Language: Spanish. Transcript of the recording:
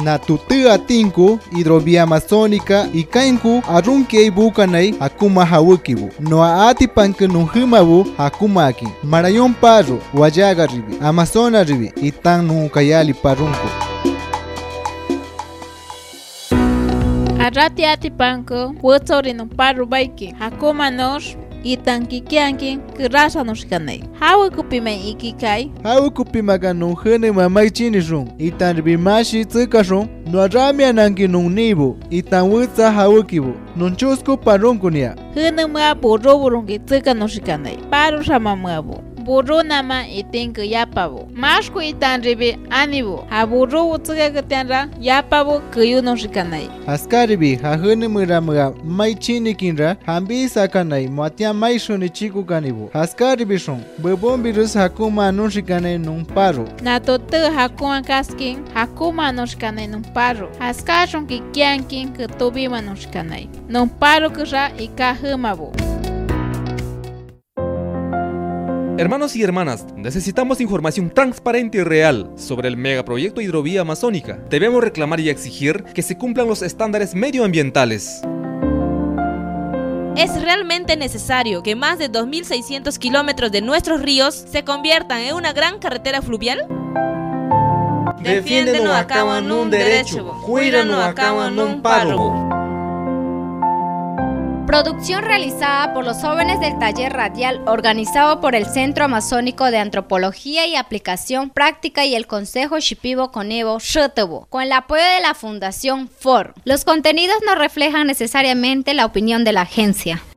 Natutua tinku hidrovía amazónica y kainku arunke bukanay hakuma hawukibu. No atipanke nunhimabu hakuma aquí. Marayon parro, Guayaga ribi, Amazona ribi, y tan nunkayali parunku. Arati atipanko, huetzori no parro baiki, hakuma nos. Itanki kianki kirasa nos kanay. Hawa kupime ikikai. Hawa kupimaga nung hene mamay chinishung. Itan ribimashi tsikashung. No aramia nanki nung nibu. Itan witsa hawa kibu. Nun chusko parunkunia. Hene mga burro burungi tsika nos kanay. Paru sama mwabu. Burro nama itinka yapabu. Mashku itan ribi anibu. Ha burro utsika katianra yapabu kuyu nos kanay. Askaribi ha hene mga may chinikinra. Hambi sakanay muatia may shuni chiku kanibu. Askaribi shung. Bebon virus hakuma anunshikanay nung paro. Natotu hakuma kaskin. Hakuma anunshikanay nung paro. Askashun ki kiankin kutubima anunshikanay. Nung paro kusha ikahumabu. Hermanos y hermanas, necesitamos información transparente y real sobre el megaproyecto Hidrovía Amazónica. Debemos reclamar y exigir que se cumplan los estándares medioambientales. Es realmente necesario que más de 2.600 kilómetros de nuestros ríos se conviertan en una gran carretera fluvial. Defiéndenos acá en un derecho, cuídanos acá en un paro. Producción realizada por los jóvenes del taller radial organizado por el Centro Amazónico de Antropología y Aplicación Práctica y el Consejo Shipibo Conevo Shotobo, con el apoyo de la Fundación FOR. Los contenidos no reflejan necesariamente la opinión de la agencia.